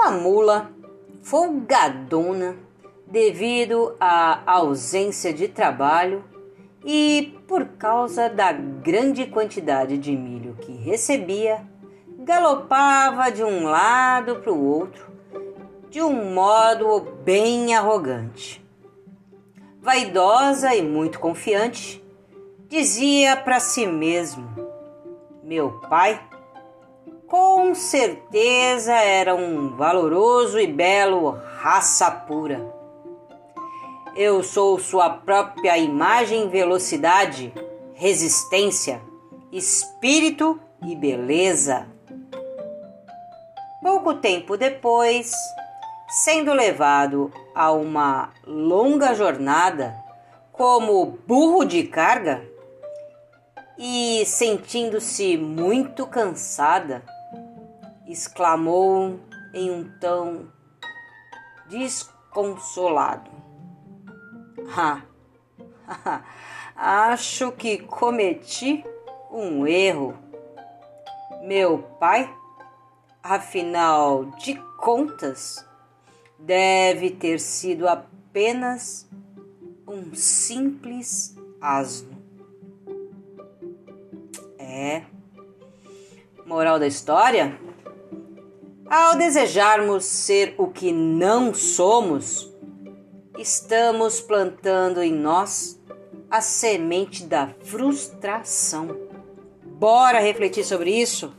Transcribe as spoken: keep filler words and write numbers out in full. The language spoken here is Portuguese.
Uma mula folgadona devido à ausência de trabalho e por causa da grande quantidade de milho que recebia, galopava de um lado para o outro de um modo bem arrogante. Vaidosa e muito confiante, dizia para si mesmo: meu pai com certeza era um valoroso e belo raça pura. Eu sou sua própria imagem, velocidade, resistência, espírito e beleza. Pouco tempo depois, sendo levado a uma longa jornada como burro de carga e sentindo-se muito cansada, exclamou em um tom desconsolado: Ah, acho que cometi um erro. Meu pai, afinal de contas, deve ter sido apenas um simples asno. É. Moral da história? Ao desejarmos ser o que não somos, estamos plantando em nós a semente da frustração. Bora refletir sobre isso?